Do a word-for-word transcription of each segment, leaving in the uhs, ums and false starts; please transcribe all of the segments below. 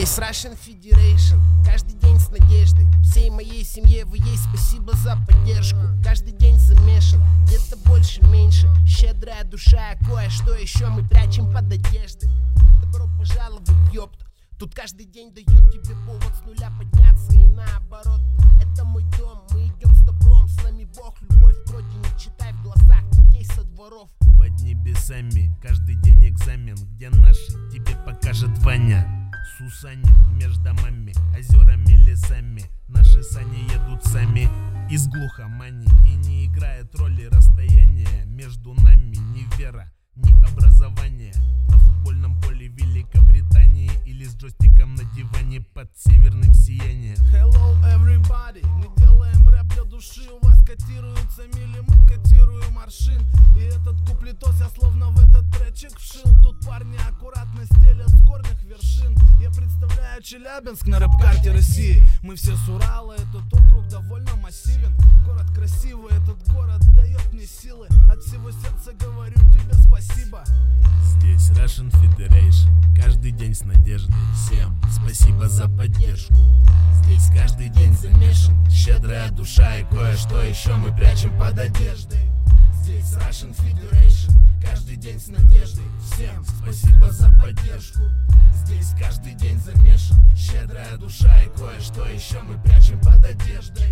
Здесь Russian Federation, каждый день с надеждой. Всей моей семье вы есть, спасибо за поддержку. Каждый день замешан, где-то больше-меньше. Щедрая душа, кое-что еще мы прячем под одеждой. Добро пожаловать, ёпта. Тут каждый день дает тебе повод с нуля подняться и наоборот. Это мой дом, мы идем с добром. С нами Бог, любовь к родине, читай в глазах детей со дворов. Под небесами каждый день экзамен, где наши тебе покажет Ваня. Сусани между домами, озерами, лесами. Наши сани едут сами из глухомани. И не играет роли расстояние между нами. Ни вера, ни образование. На футбольном поле Великобритании или с джойстиком на диване под северным сиянием. Hello everybody, мы делаем рэп для души. У вас котируются мили, мы котируем аршин. И этот куплетос я словно в этот тречик вшил. Тут парни аккуратно стелят с горных вершин. Я представляю Челябинск на рэп-карте России. Мы все с Урала, этот округ довольно массивен. Город красивый, этот город дает мне силы. От всего сердца говорю тебе спасибо. Здесь Russian Federation, каждый день с надеждой. Всем спасибо за поддержку. Здесь каждый день замешан, щедрая душа и кое-что еще мы прячем под одеждой. Здесь Russian Federation, каждый день с надеждой. Всем спасибо за поддержку. Здесь каждый день замешан, щедрая душа и кое-что еще мы прячем под одеждой.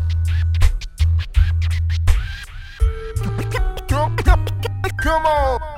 Come on!